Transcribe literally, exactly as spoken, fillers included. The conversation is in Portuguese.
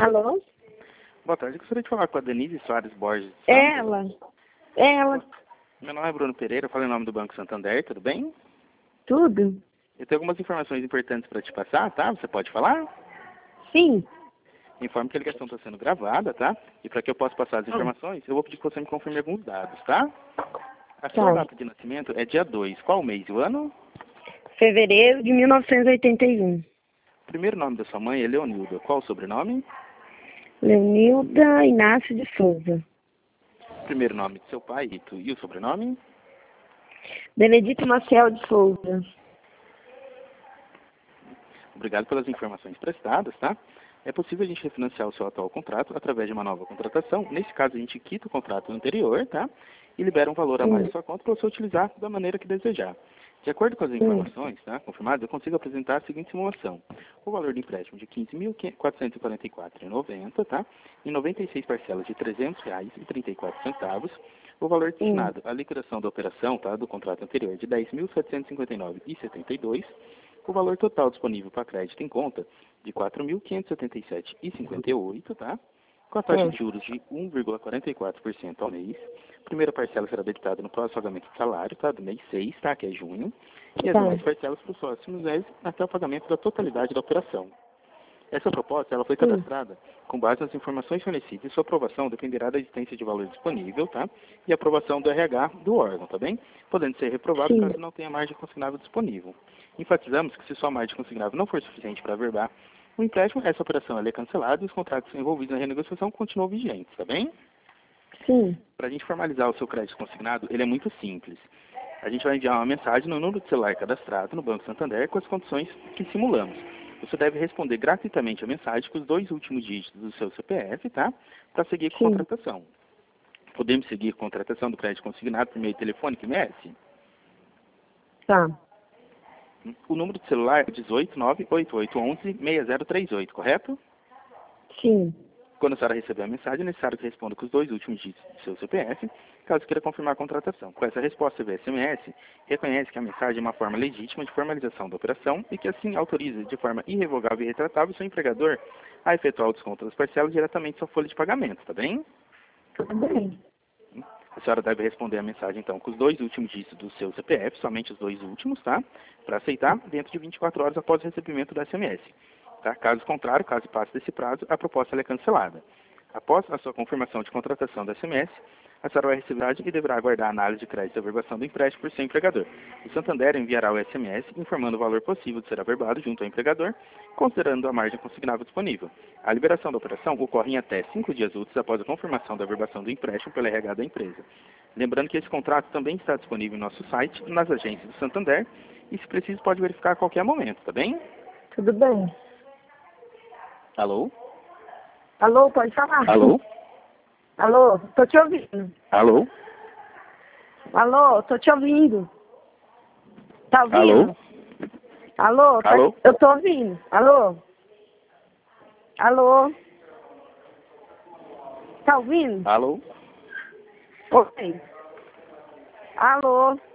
Alô? Boa tarde, eu gostaria de falar com a Denise Soares Borges. É ela. É ela. Meu nome é Bruno Pereira, eu falo em nome do Banco Santander, tudo bem? Tudo? Eu tenho algumas informações importantes para te passar, tá? Você pode falar? Sim. Informe que a ligação está sendo gravada, tá? E para que eu possa passar as informações, eu vou pedir que você me confirme alguns dados, tá? A sua Tá. data de nascimento é dia dois. Qual o mês e o ano? Fevereiro de mil novecentos e oitenta e um. O primeiro nome da sua mãe é Leonilda. Qual o sobrenome? Leonilda Inácio de Souza. O primeiro nome do seu pai, Rito, e o sobrenome? Benedito Maciel de Souza. Obrigado pelas informações prestadas, tá? É possível a gente refinanciar o seu atual contrato através de uma nova contratação. Nesse caso, a gente quita o contrato anterior, tá? E libera um valor a mais Sim. na sua conta para você utilizar da maneira que desejar. De acordo com as informações, tá, confirmadas, eu consigo apresentar a seguinte simulação. O valor do empréstimo de quinze mil quatrocentos e quarenta e quatro reais e noventa centavos, tá? Em noventa e seis parcelas de trezentos reais e trinta e quatro centavos. O valor destinado à liquidação da operação, tá, do contrato anterior de dez mil setecentos e cinquenta e nove reais e setenta e dois centavos. O valor total disponível para crédito em conta de quatro mil quinhentos e setenta e sete reais e cinquenta e oito centavos, tá? Com a taxa de juros de um vírgula quarenta e quatro por cento ao mês. A primeira parcela será debitada no próximo pagamento de salário, tá? Do mês seis, tá? Que é junho. E as Tá. demais parcelas para os próximos meses até o pagamento da totalidade da operação. Essa proposta ela foi Sim. cadastrada com base nas informações fornecidas e sua aprovação dependerá da existência de valor disponível, tá? E aprovação do R H do órgão, tá bem? Podendo ser reprovado Sim. caso não tenha margem consignável disponível. Enfatizamos que se sua margem consignável não for suficiente para averbar o empréstimo, essa operação ela é cancelada e os contratos envolvidos na renegociação continuam vigentes, tá bem? Sim. Para a gente formalizar o seu crédito consignado, ele é muito simples. A gente vai enviar uma mensagem no número de celular cadastrado no Banco Santander com as condições que simulamos. Você deve responder gratuitamente a mensagem com os dois últimos dígitos do seu C P F, tá? Para seguir com a Sim. contratação. Podemos seguir com a contratação do crédito consignado por meio telefônico e M S? Tá. O número de celular é dezoito nove oito oito um um seis zero três oito, correto? Sim. Quando a senhora receber a mensagem, é necessário que responda com os dois últimos dígitos do seu C P F, caso queira confirmar a contratação. Com essa resposta via S M S, reconhece que a mensagem é uma forma legítima de formalização da operação e que assim autoriza de forma irrevogável e retratável o seu empregador a efetuar o desconto das parcelas diretamente em sua folha de pagamento, tá bem? Tudo bem. A senhora deve responder a mensagem, então, com os dois últimos dígitos do seu C P F, somente os dois últimos, tá? Para aceitar, dentro de vinte e quatro horas após o recebimento do S M S. Tá? Caso contrário, caso passe desse prazo, a proposta ela é cancelada. Após a sua confirmação de contratação do S M S, a senhora vai receber e deverá aguardar a análise de crédito e averbação do empréstimo por seu empregador. O Santander enviará o S M S informando o valor possível de ser averbado junto ao empregador, considerando a margem consignável disponível. A liberação da operação ocorre em até cinco dias úteis após a confirmação da averbação do empréstimo pelo R H da empresa. Lembrando que esse contrato também está disponível em nosso site, nas agências do Santander, e se preciso pode verificar a qualquer momento, tá bem? Tudo bem. Alô? Alô, pode falar. Alô? Alô, tô te ouvindo. Alô? Alô, tô te ouvindo. Tá Alô? ouvindo? Alô, tá- Alô? eu tô ouvindo. Alô? Alô? Tá ouvindo? Alô? Oi. Alô?